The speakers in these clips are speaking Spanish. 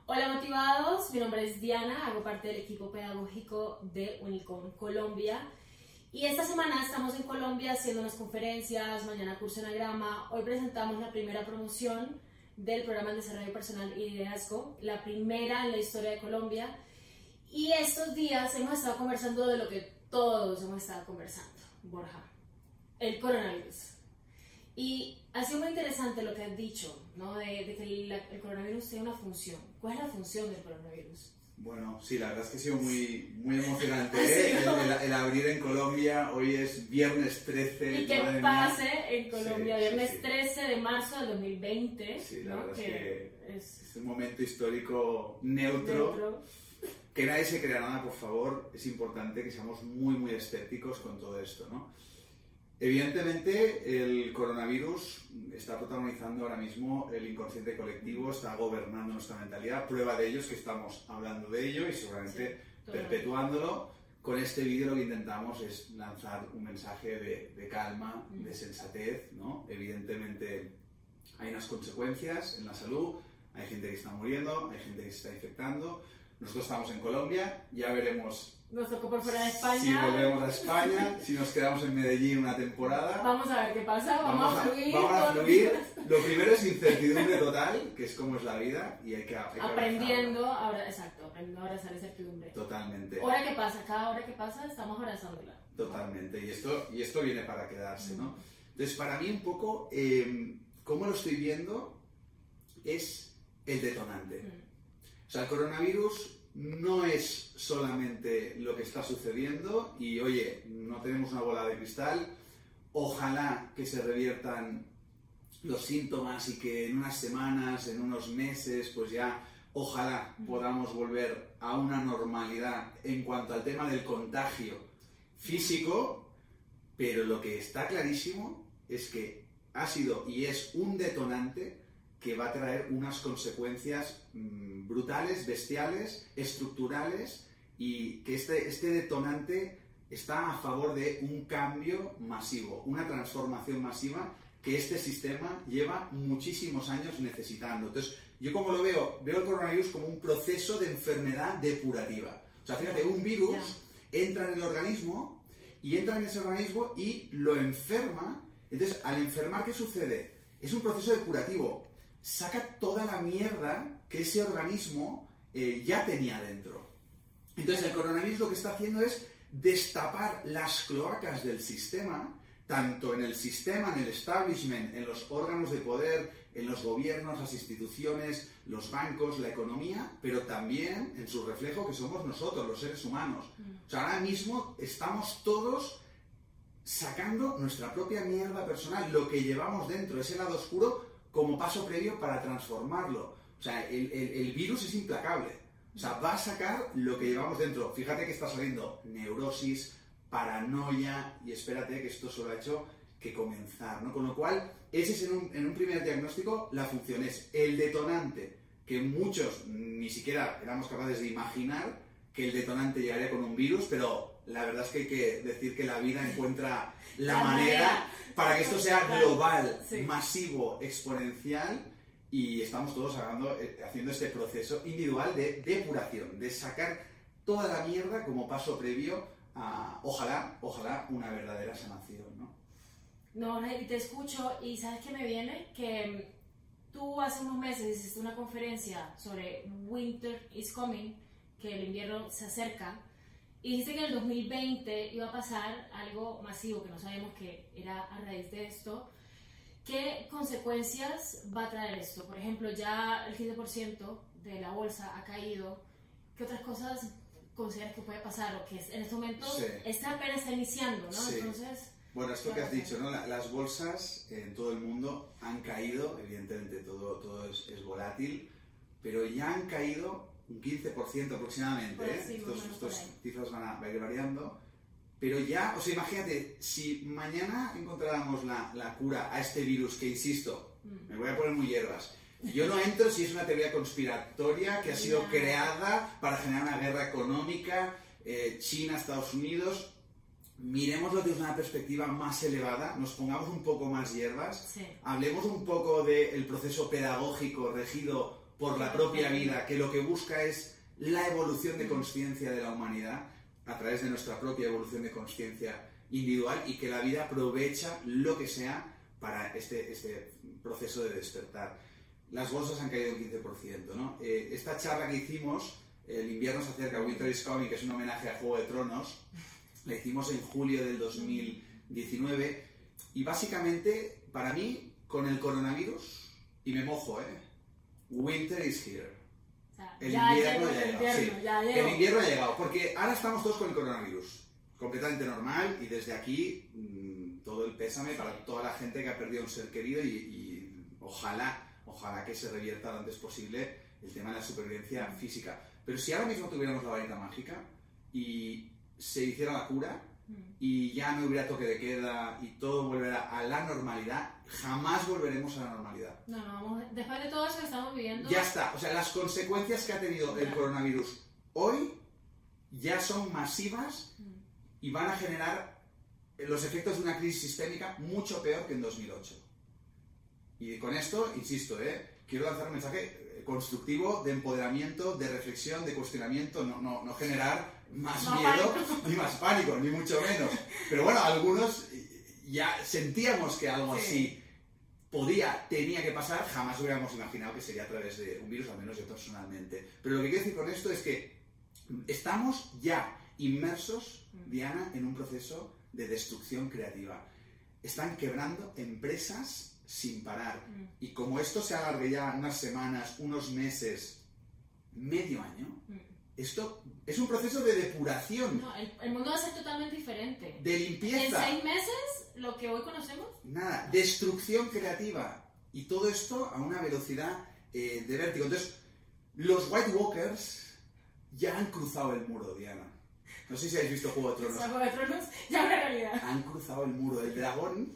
Hola motivados, mi nombre es Diana, hago parte del equipo pedagógico de Unicom Colombia y esta semana estamos en Colombia haciendo unas conferencias, mañana curso Enagrama, hoy presentamos la primera promoción del programa de desarrollo personal y liderazgo, la primera en la historia de Colombia, y estos días hemos estado conversando de lo que todos hemos estado conversando, Borja, el coronavirus. Y ha sido muy interesante lo que has dicho, ¿no? de que el coronavirus tiene una función. ¿Cuál es la función del coronavirus? Bueno, sí, la verdad es que ha sido muy emocionante, ¿eh? el abrir en Colombia. Hoy es viernes 13. Y que pase en Colombia, sí, viernes sí. 13 de marzo del 2020. Sí, la ¿no? verdad es un momento histórico neutro. Que nadie se crea nada, por favor. Es importante que seamos muy escépticos con todo esto, ¿no? Evidentemente, el coronavirus está protagonizando ahora mismo el inconsciente colectivo, está gobernando nuestra mentalidad. Prueba de ello es que estamos hablando de ello y seguramente perpetuándolo. Con este vídeo lo que intentamos es lanzar un mensaje de calma, de sensatez, ¿no? Evidentemente hay unas consecuencias en la salud, hay gente que está muriendo, hay gente que se está infectando. Nosotros estamos en Colombia, ya veremos. Nos tocó por fuera de España. Si volvemos a España, si nos quedamos en Medellín una temporada. Vamos a ver qué pasa, vamos a fluir. Vamos a fluir. Lo primero es incertidumbre total, que es como es la vida, y hay que aprendiendo ahora, exacto, aprendiendo a abrazar esa incertidumbre. Totalmente. Hora que pasa, cada hora que pasa estamos abrazándola. Totalmente, y esto viene para quedarse, ¿no? Entonces, para mí un poco, cómo lo estoy viendo es el detonante. O sea, el coronavirus no es solamente lo que está sucediendo y, oye, no tenemos una bola de cristal. Ojalá que se reviertan los síntomas y que en unas semanas, en unos meses, pues ya, ojalá podamos volver a una normalidad en cuanto al tema del contagio físico, pero lo que está clarísimo es que ha sido y es un detonante que va a traer unas consecuencias brutales, bestiales, estructurales, y que este detonante está a favor de un cambio masivo, una transformación masiva que este sistema lleva muchísimos años necesitando. Entonces, yo como lo veo el coronavirus como un proceso de enfermedad depurativa. O sea, fíjate, un virus entra en el organismo y entra en ese organismo y lo enferma. Entonces, al enfermar, ¿qué sucede? Es un proceso depurativo. Saca toda la mierda que ese organismo ya tenía dentro. Entonces el coronavirus lo que está haciendo es destapar las cloacas del sistema, tanto en el sistema, en el establishment, en los órganos de poder, en los gobiernos, las instituciones, los bancos, la economía, pero también en su reflejo que somos nosotros, los seres humanos. O sea, ahora mismo estamos todos sacando nuestra propia mierda personal, lo que llevamos dentro, ese lado oscuro, como paso previo para transformarlo. O sea, el virus es implacable. O sea, va a sacar lo que llevamos dentro. Fíjate que está saliendo neurosis, paranoia, y espérate que esto solo ha hecho que comenzar, ¿no? Con lo cual, ese es en un primer diagnóstico, la función es el detonante, que muchos ni siquiera éramos capaces de imaginar que el detonante llegaría con un virus, pero la verdad es que hay que decir que la vida encuentra la manera para que esto sea global, masivo, exponencial, y estamos todos haciendo este proceso individual de depuración, de sacar toda la mierda como paso previo a, ojalá, una verdadera sanación, ¿no? No, y te escucho, y ¿sabes qué me viene? Que tú hace unos meses hiciste una conferencia sobre Winter is Coming, que el invierno se acerca, y dijiste que en el 2020 iba a pasar algo masivo, que no sabíamos que era a raíz de esto. ¿Qué consecuencias va a traer esto? Por ejemplo, ya el 15% de la bolsa ha caído. ¿Qué otras cosas consideras que puede pasar? O que en este momento está apenas iniciando, ¿no? Sí. Entonces, bueno, esto que has dicho, ¿no? Las bolsas en todo el mundo han caído, evidentemente todo es volátil, pero ya han caído un 15% aproximadamente, ¿eh? Sí, Estos cifras van a ir variando, pero ya, o sea, imagínate, si mañana encontráramos la cura a este virus, que insisto, me voy a poner muy hierbas, yo no entro si es una teoría conspiratoria que ha sido creada para generar una guerra económica, China, Estados Unidos. Miremoslo desde una perspectiva más elevada, nos pongamos un poco más hierbas, hablemos un poco del proceso pedagógico regido por la propia vida, que lo que busca es la evolución de consciencia de la humanidad a través de nuestra propia evolución de consciencia individual, y que la vida aprovecha lo que sea para este proceso de despertar. Las bolsas han caído un 15%, ¿no? Esta charla que hicimos, El invierno se acerca, Winter is Coming, que es un homenaje a Juego de Tronos, la hicimos en julio del 2019, y básicamente, para mí, con el coronavirus, y me mojo, Winter is here. El invierno ya ha llegado. Sí. El invierno ha llegado, porque ahora estamos todos con el coronavirus, completamente normal, y desde aquí todo el pésame para toda la gente que ha perdido un ser querido, y ojalá que se revierta lo antes posible el tema de la supervivencia física. Pero si ahora mismo tuviéramos la varita mágica y se hiciera la cura y ya no hubiera toque de queda y todo volverá a la normalidad, jamás volveremos a la normalidad. No, después de todo eso que estamos viviendo... Ya está, o sea, las consecuencias que ha tenido el coronavirus hoy ya son masivas y van a generar los efectos de una crisis sistémica mucho peor que en 2008. Y con esto, insisto, quiero lanzar un mensaje constructivo de empoderamiento, de reflexión, de cuestionamiento, no generar más miedo ni más pánico, ni mucho menos. Pero bueno, algunos ya sentíamos que algo así tenía que pasar, jamás hubiéramos imaginado que sería a través de un virus, al menos yo personalmente. Pero lo que quiero decir con esto es que estamos ya inmersos, Diana, en un proceso de destrucción creativa. Están quebrando empresas sin parar. Y como esto se alargue ya unas semanas, unos meses, medio año, esto es un proceso de depuración. No, el mundo va a ser totalmente diferente. De limpieza. En 6 meses, lo que hoy conocemos. Nada, destrucción creativa. Y todo esto a una velocidad de vértigo. Entonces, los White Walkers ya han cruzado el muro, Diana. No sé si habéis visto Juego de Tronos. Juego de Tronos ya una realidad. Han cruzado el muro. El dragón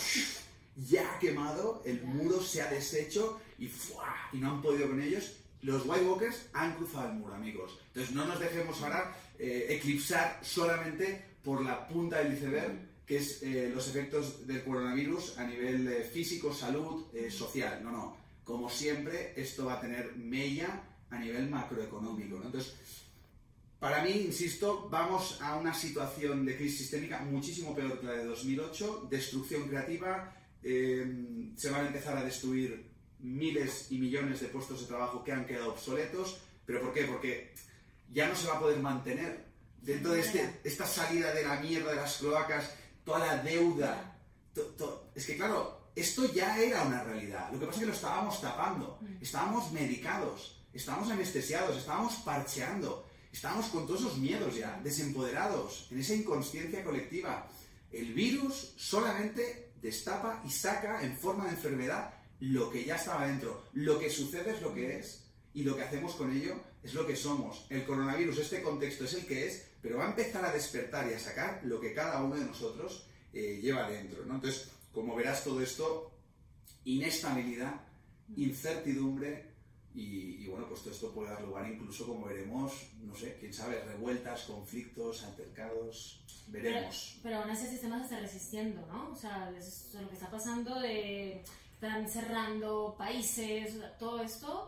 ya ha quemado, el muro se ha deshecho y no han podido con ellos. Los White Walkers han cruzado el muro, amigos. Entonces no nos dejemos ahora eclipsar solamente por la punta del iceberg, que es los efectos del coronavirus a nivel físico, salud, social. No. Como siempre, esto va a tener mella a nivel macroeconómico, ¿no? Entonces, para mí, insisto, vamos a una situación de crisis sistémica muchísimo peor que la de 2008, destrucción creativa. Se van a empezar a destruir miles y millones de puestos de trabajo que han quedado obsoletos. ¿Pero por qué? Porque ya no se va a poder mantener dentro de esta salida de la mierda de las cloacas, toda la deuda. Es que claro, esto ya era una realidad. Lo que pasa es que lo estábamos tapando. Estábamos medicados, estábamos anestesiados, estábamos parcheando, estábamos con todos esos miedos ya, desempoderados, en esa inconsciencia colectiva. El virus solamente destapa y saca en forma de enfermedad lo que ya estaba dentro. Lo que sucede es lo que es, y lo que hacemos con ello es lo que somos. El coronavirus, este contexto es el que es, pero va a empezar a despertar y a sacar lo que cada uno de nosotros lleva dentro, ¿no? Entonces, como verás, todo esto, inestabilidad, incertidumbre, y bueno, pues todo esto puede dar lugar incluso, como veremos, no sé, quién sabe, revueltas, conflictos, altercados, veremos. Pero aún así el sistema se está resistiendo, ¿no? O sea, lo que está pasando están cerrando países, todo esto...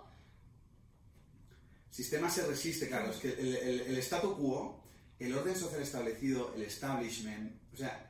El sistema se resiste, claro, es que el statu quo, el orden social establecido, el establishment, o sea,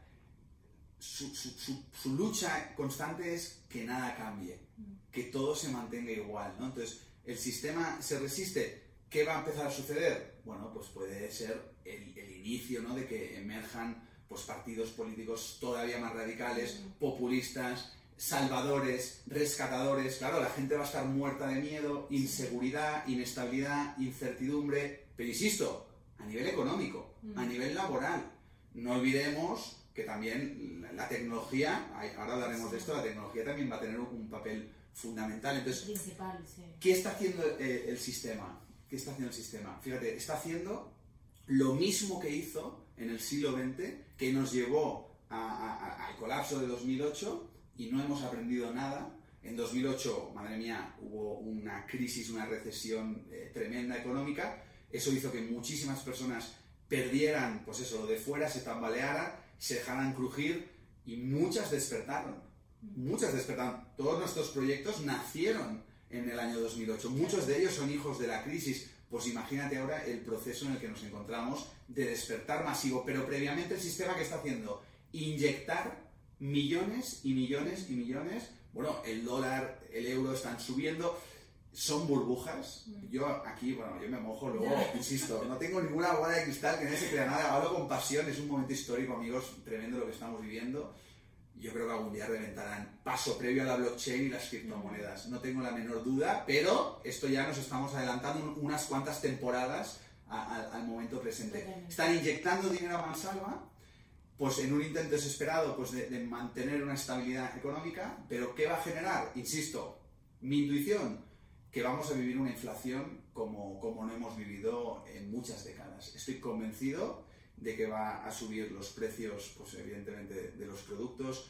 su lucha constante es que nada cambie, que todo se mantenga igual, ¿no? Entonces, el sistema se resiste. ¿Qué va a empezar a suceder? Bueno, pues puede ser el inicio, ¿no?, de que emerjan pues, partidos políticos todavía más radicales, populistas, salvadores, rescatadores. Claro, la gente va a estar muerta de miedo, inseguridad, inestabilidad, incertidumbre, pero insisto, a nivel económico, a nivel laboral. No olvidemos que también la tecnología, ahora hablaremos de esto, la tecnología también va a tener un papel fundamental. Entonces, principal, sí. ¿Qué está haciendo el sistema? ¿Qué está haciendo el sistema? Fíjate, está haciendo lo mismo que hizo en el siglo XX, que nos llevó al colapso de 2008, y no hemos aprendido nada. En 2008, madre mía, hubo una crisis, una recesión tremenda económica. Eso hizo que muchísimas personas perdieran, pues eso, lo de fuera, se tambalearan, se dejaran crujir, y muchas despertaron. Muchas despertaron. Todos nuestros proyectos nacieron en el año 2008. Muchos de ellos son hijos de la crisis. Pues imagínate ahora el proceso en el que nos encontramos de despertar masivo, pero previamente el sistema que está haciendo, inyectar millones y millones y millones. Bueno, el dólar, el euro están subiendo, son burbujas. Yo aquí, bueno, yo me mojo, luego, insisto, no tengo ninguna bola de cristal, que nadie se crea nada, hablo con pasión, es un momento histórico, amigos, tremendo lo que estamos viviendo. Yo creo que algún día reventarán, paso previo a la blockchain y las criptomonedas, no tengo la menor duda, pero esto ya nos estamos adelantando unas cuantas temporadas al momento presente. Están inyectando dinero a mansalva, pues en un intento desesperado pues de mantener una estabilidad económica, pero ¿qué va a generar? Insisto, mi intuición, que vamos a vivir una inflación como no hemos vivido en muchas décadas. Estoy convencido de que va a subir los precios, pues evidentemente, de los productos.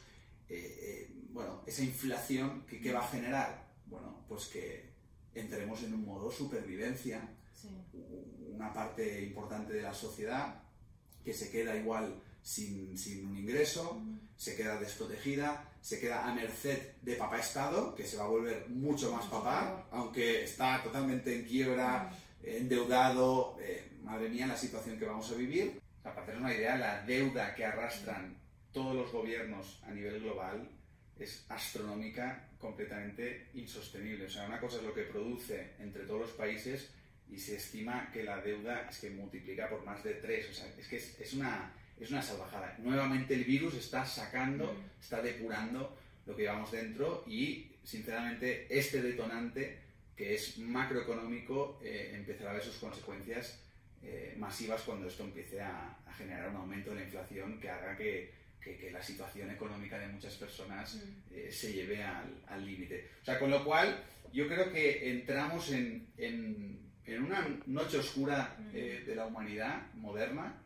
Bueno, esa inflación, ¿qué va a generar? Bueno, pues que entremos en un modo supervivencia. Sí. Una parte importante de la sociedad que se queda igual sin un ingreso, se queda desprotegida, se queda a merced de papá Estado, que se va a volver mucho más papá, aunque está totalmente en quiebra, endeudado. Madre mía, la situación que vamos a vivir. Para hacer una idea, la deuda que arrastran todos los gobiernos a nivel global es astronómica, completamente insostenible. O sea, una cosa es lo que produce entre todos los países y se estima que la deuda es que multiplica por más de 3. O sea, es que es una salvajada. Nuevamente el virus está sacando, está depurando lo que llevamos dentro y, sinceramente, este detonante, que es macroeconómico, empezará a ver sus consecuencias masivas cuando esto empiece a generar un aumento de la inflación que haga que la situación económica de muchas personas se lleve al límite. O sea, con lo cual, yo creo que entramos en una noche oscura de la humanidad moderna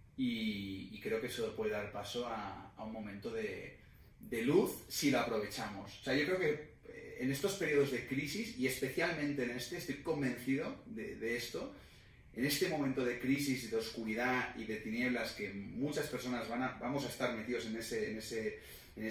y creo que eso puede dar paso a un momento de luz si lo aprovechamos. O sea, yo creo que en estos periodos de crisis, y especialmente en este, estoy convencido de esto. En este momento de crisis, de oscuridad y de tinieblas que muchas personas vamos a estar metidos en ese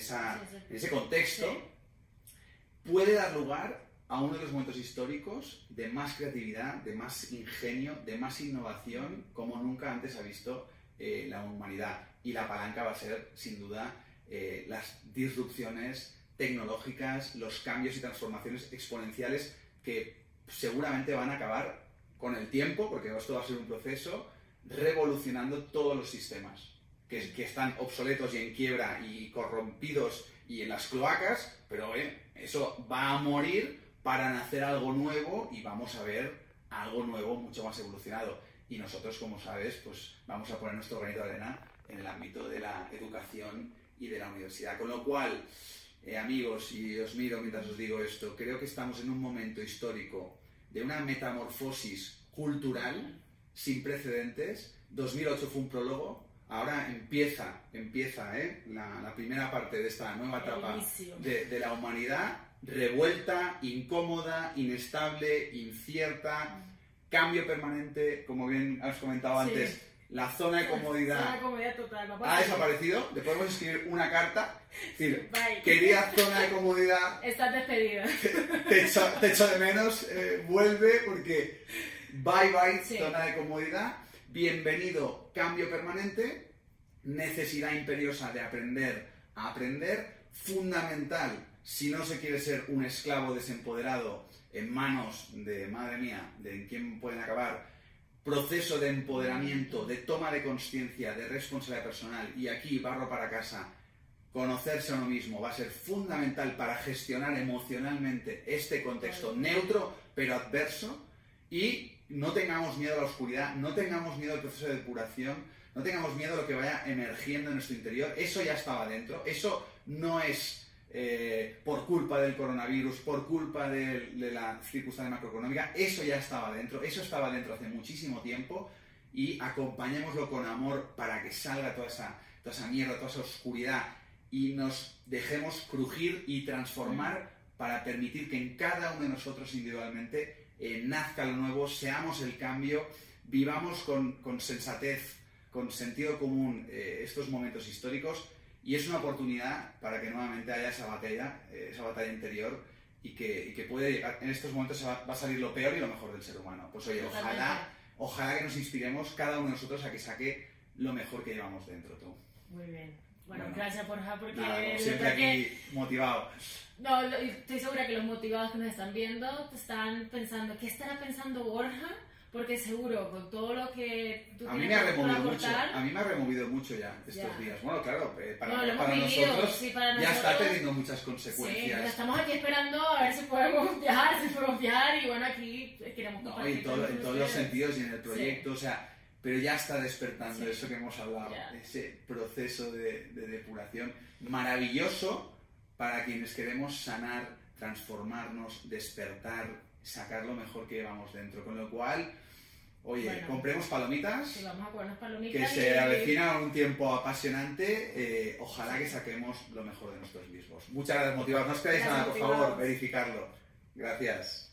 contexto, puede dar lugar a uno de los momentos históricos de más creatividad, de más ingenio, de más innovación, como nunca antes ha visto la humanidad. Y la palanca va a ser, sin duda, las disrupciones tecnológicas, los cambios y transformaciones exponenciales que seguramente van a acabar con el tiempo, porque esto va a ser un proceso, revolucionando todos los sistemas que están obsoletos y en quiebra y corrompidos y en las cloacas, pero eso va a morir para nacer algo nuevo y vamos a ver algo nuevo mucho más evolucionado. Y nosotros, como sabes, pues vamos a poner nuestro granito de arena en el ámbito de la educación y de la universidad. Con lo cual, amigos, y os miro mientras os digo esto, creo que estamos en un momento histórico de una metamorfosis cultural sin precedentes. 2008 fue un prólogo, ahora empieza la primera parte de esta nueva etapa de la humanidad, revuelta, incómoda, inestable, incierta, cambio permanente, como bien has comentado antes. La zona de comodidad, zona de comodidad total, ha desaparecido. Le podemos escribir una carta. Es decir, querida zona de comodidad, estás despedida. Te echo de menos, vuelve porque bye zona de comodidad. Bienvenido cambio permanente, necesidad imperiosa de aprender a aprender, fundamental si no se quiere ser un esclavo desempoderado en manos de, madre mía, de quién pueden acabar. Proceso de empoderamiento, de toma de conciencia, de responsabilidad personal, y aquí, barro para casa, conocerse a uno mismo va a ser fundamental para gestionar emocionalmente este contexto neutro pero adverso. Y no tengamos miedo a la oscuridad, no tengamos miedo al proceso de depuración, no tengamos miedo a lo que vaya emergiendo en nuestro interior. Eso ya estaba dentro, eso no es por culpa del coronavirus, por culpa de la circunstancia macroeconómica, eso ya estaba dentro, eso estaba dentro hace muchísimo tiempo, y acompañémoslo con amor para que salga toda esa mierda, toda esa oscuridad, y nos dejemos crujir y transformar para permitir que en cada uno de nosotros individualmente nazca lo nuevo, seamos el cambio, vivamos con sensatez, con sentido común estos momentos históricos. Y es una oportunidad para que nuevamente haya esa batalla interior y que puede llegar, en estos momentos va a salir lo peor y lo mejor del ser humano. Pues oye, ojalá que nos inspiremos cada uno de nosotros a que saque lo mejor que llevamos dentro, tú. Muy bien. Bueno, gracias Borja, porque nada, siempre aquí motivado. No, estoy segura que los motivados que nos están viendo están pensando, ¿qué estará pensando Borja? Porque seguro, con todo lo que tú tienes para aportar... A mí me ha removido mucho ya estos días. Bueno, claro, para nosotros sí, para ya está teniendo muchas consecuencias. Sí, estamos aquí esperando a ver si podemos viajar, y bueno, aquí queremos compartir. No, en todos los sentidos y en el proyecto, o sea... Pero ya está despertando eso que hemos hablado, ese proceso de depuración maravilloso para quienes queremos sanar, transformarnos, despertar, sacar lo mejor que llevamos dentro. Con lo cual, oye, compremos palomitas, sí, vamos a ponernos palomitas, que se avecina un tiempo apasionante, ojalá que saquemos lo mejor de nosotros mismos. Muchas gracias, motivados. No os quedáis nada, por favor, verificarlo. Gracias.